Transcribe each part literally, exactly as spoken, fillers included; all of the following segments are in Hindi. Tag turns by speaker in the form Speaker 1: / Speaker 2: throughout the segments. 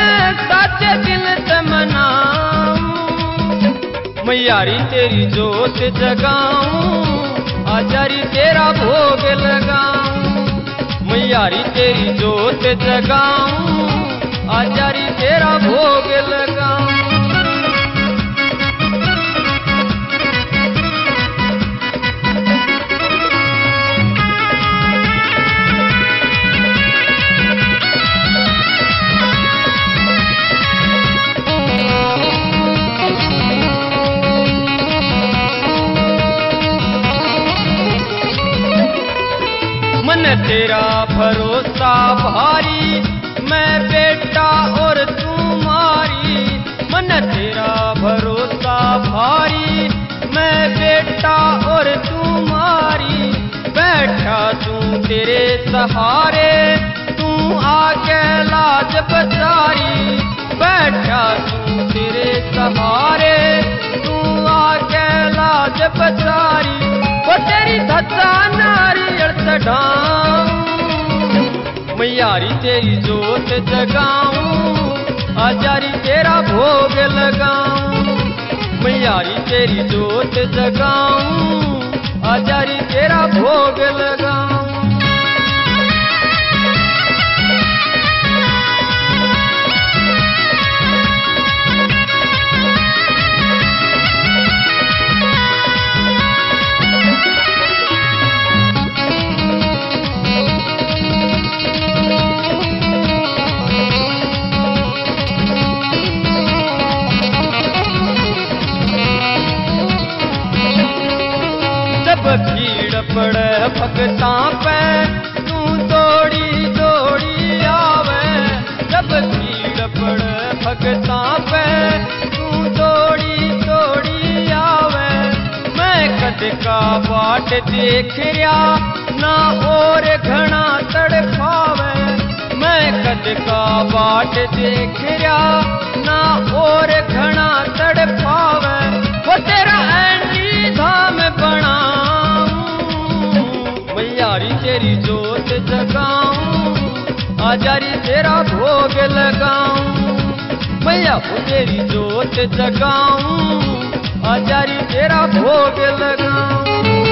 Speaker 1: मैं साचे दिल से मनाऊं, मैयारी तेरी जोत जगाऊं, आजारी तेरा भोग लगाऊं, मैयारी तेरी जोत जगाऊं, आजारी तेरा भोग लगाऊं। मन तेरा भरोसा भारी, मैं बेटा और तू मारी, मन तेरा भरोसा भारी, मैं बेटा और तू मारी, बैठा तू तेरे सहारे, तू आके लाज बचारी, बैठा तू तेरे सहारे, तू आके लाज बचारी, वो तेरी धज्जा नारियल चढ़ाऊं, मैयारी तेरी जोत जगाऊं, आजारी तेरा भोग लगाऊं, मैयारी तेरी जोत जगाऊं, आजारी तेरा भोग लगाऊं। भीड़ पड़े भगतां पे तू दौड़ी दौड़ी आवे, जब भीड़ पड़े भगतां पे तू दौड़ी दौड़ी आवे, मैं कद का बाट देख रहा ना और घना तड़पावे, मैं कद का बाट देख रहा ना और घना तड़पावे, वो तेरा ऐनी धाम बना, मैयारी तेरी जोत जगाऊं, आजारी तेरा भोग लगाऊं, मैया वो तेरी जोत जगाऊं, आजारी तेरा भोग लगाऊं।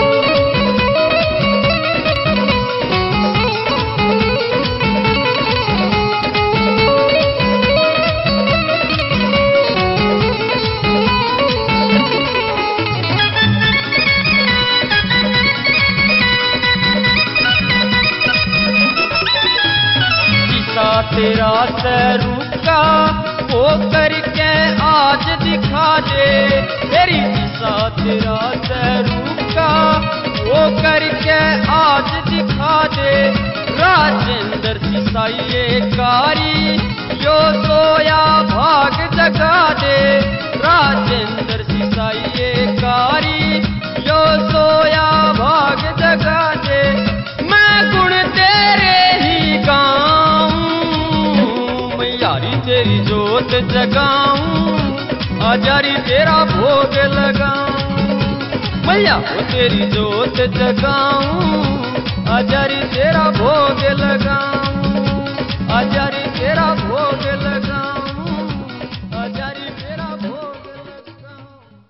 Speaker 1: तेरा स्वरूप का वो करके आज दिखा दे, तेरी दिशा तेरा स्वरूप का वो करके आज दिखा दे, राजेंद्र सिसाइये कारी यो सोया भाग जगा दे, राजेंद्र सिसाइये कारी यो सोया भाग जगा दे, मैं गुण तेरे ही गाऊं, मैयारी तेरी जोत जगाऊं, आजारी तेरा भोग लगाऊं, मैया वो तेरी जोत जगाऊं, आजारी तेरा